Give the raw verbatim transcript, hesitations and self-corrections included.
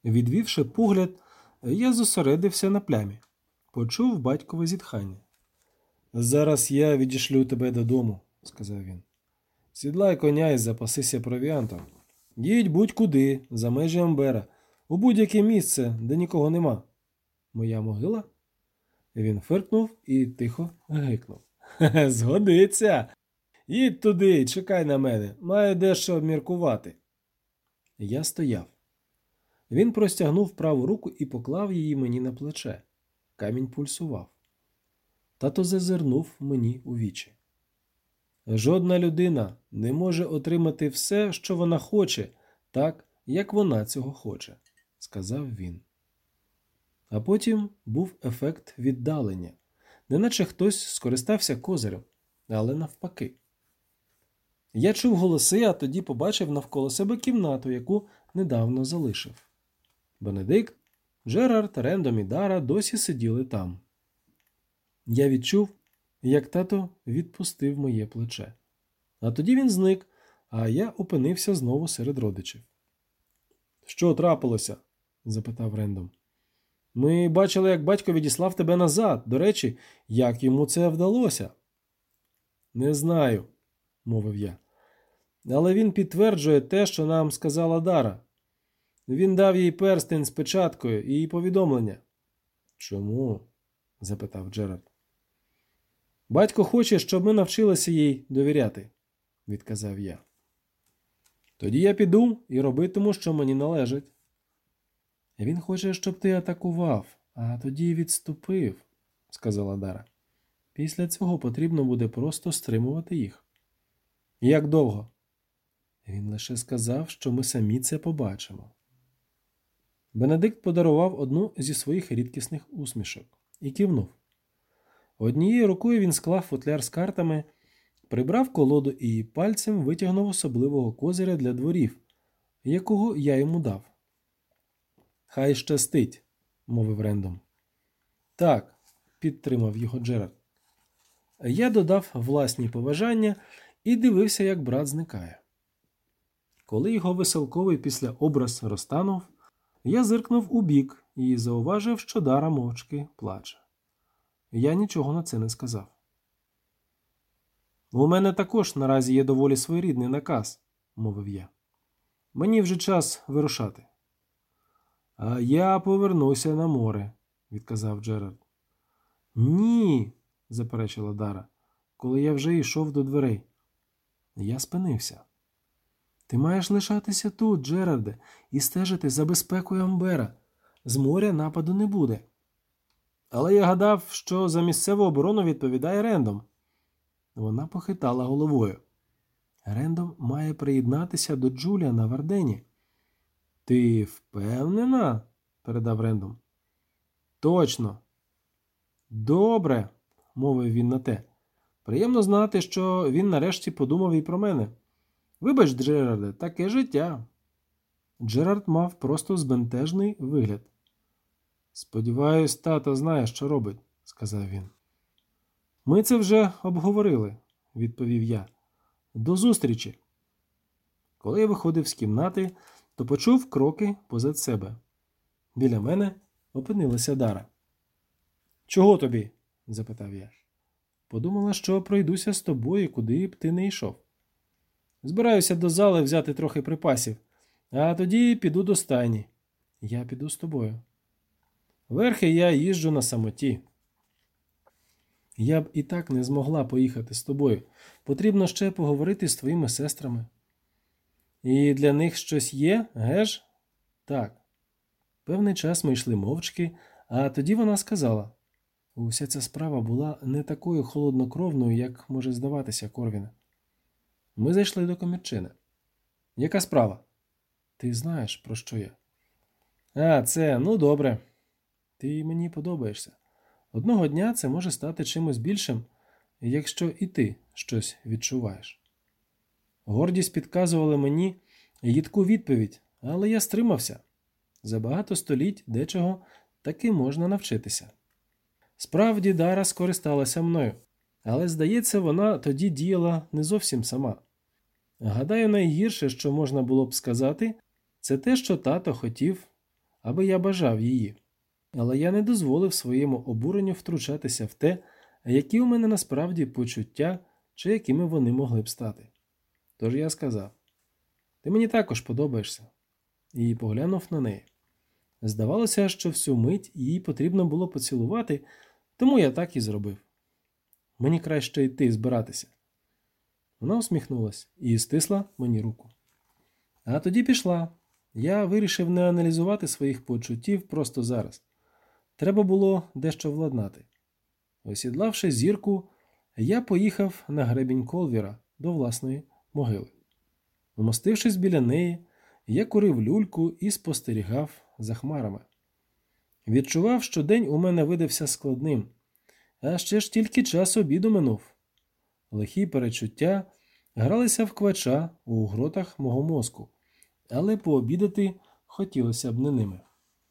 Відвівши погляд, я зосередився на плямі. Почув батькове зітхання. «Зараз я відішлю тебе додому», – сказав він. «Сідлай коня і запасися провіантом. Їдь будь-куди, за межі Амбера, у будь-яке місце, де нікого нема». «Моя могила?» Він фиркнув і тихо гикнув. «Хе-хе, згодиться! Їдь туди, чекай на мене, маю дещо обміркувати». Я стояв. Він простягнув праву руку і поклав її мені на плече. Камінь пульсував. Тато зазирнув мені у вічі. «Жодна людина не може отримати все, що вона хоче, так, як вона цього хоче», – сказав він. А потім був ефект віддалення, неначе хтось скористався козирем, але навпаки. Я чув голоси, а тоді побачив навколо себе кімнату, яку недавно залишив. Бенедикт, Джерард, Рендом і Дара досі сиділи там. Я відчув, як тато відпустив моє плече. А тоді він зник, а я опинився знову серед родичів. «Що трапилося?» – запитав Рендом. «Ми бачили, як батько відіслав тебе назад. До речі, як йому це вдалося?» «Не знаю», – мовив я. «Але він підтверджує те, що нам сказала Дара. Він дав їй перстень з печаткою і її повідомлення». «Чому?» – запитав Джерард. «Батько хоче, щоб ми навчилися їй довіряти», – відказав я. «Тоді я піду і робитиму, що мені належить». «Він хоче, щоб ти атакував, а тоді відступив», – сказала Дара. «Після цього потрібно буде просто стримувати їх». «Як довго?» «Він лише сказав, що ми самі це побачимо». Бенедикт подарував одну зі своїх рідкісних усмішок і кивнув. Однією рукою він склав футляр з картами, прибрав колоду і пальцем витягнув особливого козиря для дворів, якого я йому дав. «Хай щастить», – мовив Рендом. «Так», – підтримав його Джерард. Я додав власні побажання і дивився, як брат зникає. Коли його веселковий після образ розтанув, я зиркнув у бік і зауважив, що Дара мовчки плаче. Я нічого на це не сказав. «У мене також наразі є доволі своєрідний наказ», – мовив я. «Мені вже час вирушати». «А я повернуся на море», – відказав Джерард. «Ні», – заперечила Дара, коли я вже йшов до дверей. Я спинився. «Ти маєш лишатися тут, Джерарде, і стежити за безпекою Амбера. З моря нападу не буде». «Але я гадав, що за місцеву оборону відповідає Рендом». Вона похитала головою. «Рендом має приєднатися до Джуліана в Ардені». «Ти впевнена?» – передав Рендом. «Точно». «Добре», – мовив він на те. «Приємно знати, що він нарешті подумав і про мене. Вибач, Джерарде, таке життя». Джерард мав просто збентежний вигляд. «Сподіваюсь, тато знає, що робить», – сказав він. «Ми це вже обговорили», – відповів я. «До зустрічі». Коли я виходив з кімнати, то почув кроки позад себе. Біля мене опинилася Дара. «Чого тобі?» – запитав я. «Подумала, що пройдуся з тобою, куди б ти не йшов. Збираюся до зали взяти трохи припасів, а тоді піду до стайні. Я піду з тобою. Верхи я їжджу на самоті». «Я б і так не змогла поїхати з тобою. Потрібно ще поговорити з твоїми сестрами». «І для них щось є, геш?» «Так». Певний час ми йшли мовчки, а тоді вона сказала. Уся ця справа була не такою холоднокровною, як може здаватися, Корвіне. Ми зайшли до комірчини. «Яка справа?» «Ти знаєш, про що я». «А, це, ну добре. Ти мені подобаєшся. Одного дня це може стати чимось більшим, якщо і ти щось відчуваєш». Гордість підказувала мені їдку відповідь, але я стримався. За багато століть дечого таки можна навчитися. Справді Дара скористалася мною, але, здається, вона тоді діяла не зовсім сама. Гадаю, найгірше, що можна було б сказати, це те, що тато хотів, аби я бажав її. Але я не дозволив своєму обуренню втручатися в те, які у мене насправді почуття чи якими вони могли б стати. Тож я сказав: «Ти мені також подобаєшся», і поглянув на неї. Здавалося, що всю мить їй потрібно було поцілувати, тому я так і зробив. «Мені краще йти збиратися». Вона усміхнулась і стисла мені руку. А тоді пішла. Я вирішив не аналізувати своїх почуттів просто зараз. Треба було дещо владнати. Осідлавши зірку, я поїхав на гребінь Колвіра до власної могили. Умостившись біля неї, я курив люльку і спостерігав за хмарами. Відчував, що день у мене видався складним, а ще ж тільки час обіду минув. Лихі перечуття гралися в квача у гротах мого мозку, але пообідати хотілося б не ними.